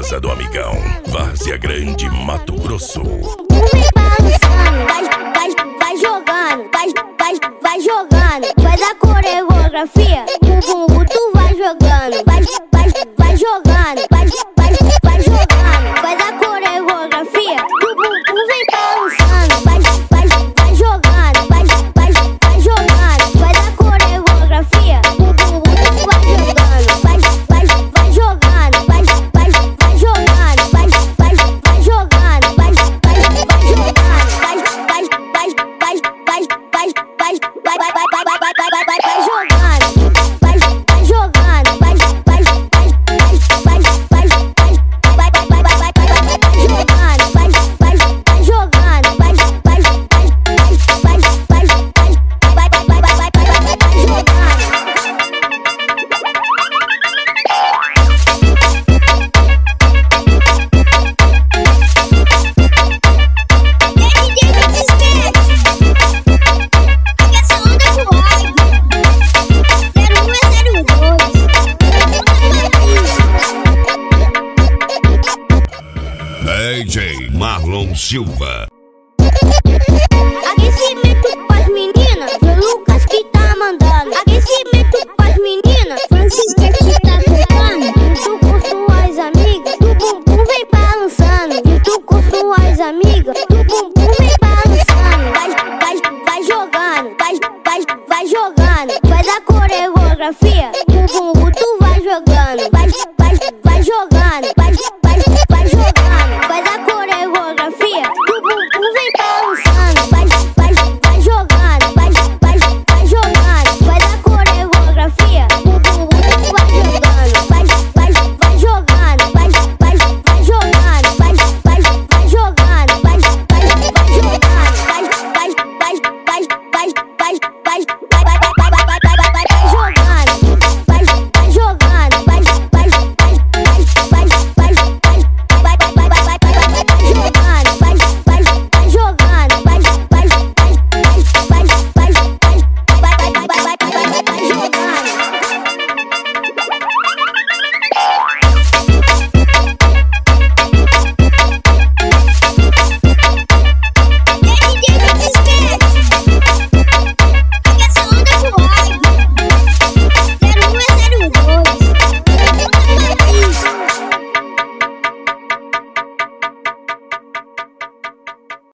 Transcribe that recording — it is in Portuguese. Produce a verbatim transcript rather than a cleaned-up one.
casa do amigão, Várzea Grande, Mato Grosso. Vem balançando, vai, vai, vai jogando, vai, vai, vai jogando. Faz a coreografia, o bumbum tu vai jogando, vai, vai, vai jogando, vai, vai, vai jogando. Faz a coreografia, o bumbum vem balançando, vai, vai, vai jogando, vai, vai, vai jogando. Faz a coreografia, o bumbum tu vai jogando, vai, vai, vai jogando, vai, vai, vai jogando, vai, vai, vai jogando, vai, vai, vai jogando, vai, vai, vai, vai, vai, vai, vai, vai, vai, vai, vai, vai, vai, vai, vai, vai jogando, vai, vai jogando, vai, vai, vai, vai, vai, vai, vai, vai, vai, vai, vai, vai, vai jogando, vai, vai, vai jogando, vai, vai, vai, vai, vai, vai, vai, vai, vai, vai, vai, vai, vai jogando. D J Marlon Silva. Aquecimento pras meninas, foi o Lucas que tá mandando. Aquecimento pras meninas, Francisca que tá